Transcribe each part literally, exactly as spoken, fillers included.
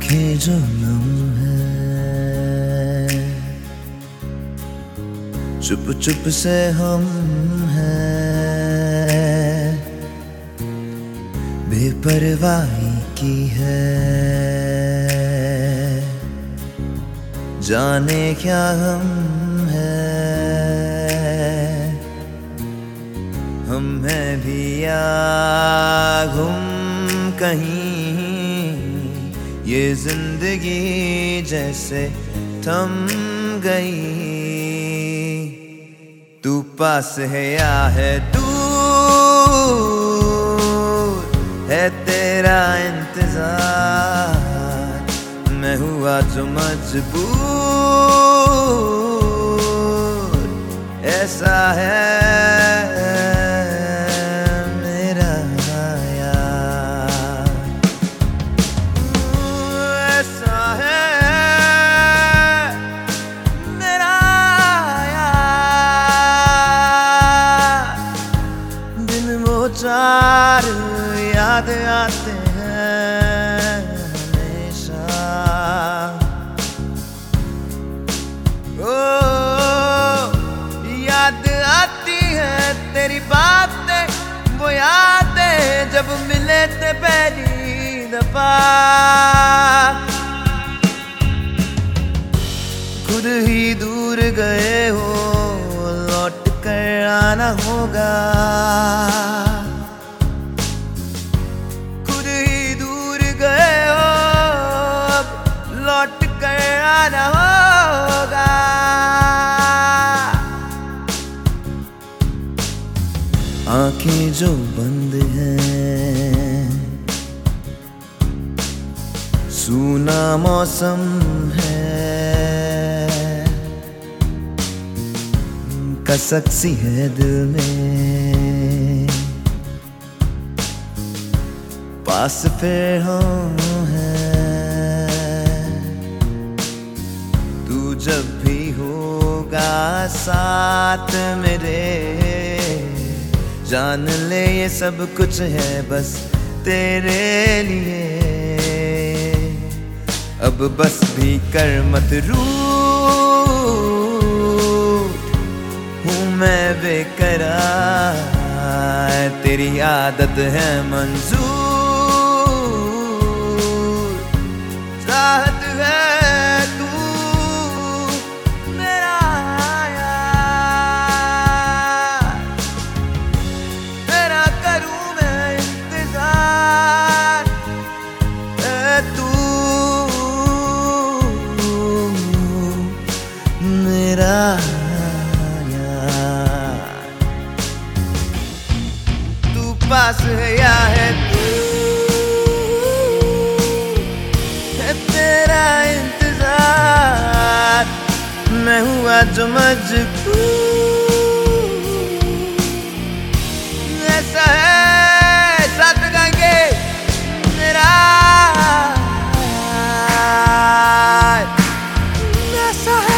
आंखें जो नम है, चुप चुप से हम हैं, बेपरवाही की है। जाने क्या हम हैं, हम हैं भी या गुम कहीं, ये जिंदगी जैसे थम गई। तू पास है या है दूर, है तेरा इंतजार, मैं हुआ जो मजबूर, ऐसा है चार याद आते हैं हमेशा। ओ याद आती है तेरी बातें, वो यादें जब मिले थे पहली दफा। खुद ही दूर गए हो, लौट कर आना होगा। लौट कर आना होगा। आंखें जो बंद हैं, सूना मौसम है, कसक सी है दिल में, पास फिर हम हैं। जब भी होगा साथ मेरे, जान ले ये सब कुछ है बस तेरे लिए। अब बस भी कर मत रूठ, हूँ मैं बेकरार, तेरी आदत है मंजूर, चाहत है पास है या है तू, है तेरा इंतजार, मैं हुआ जो मजबूर, ऐसा है साथ गाएंगे मेरा, ऐसा है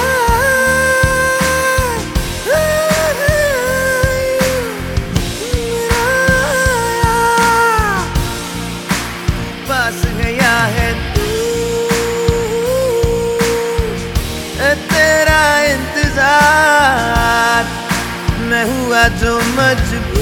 तेरा इंतजार, मैं हुआ जो मजबूर।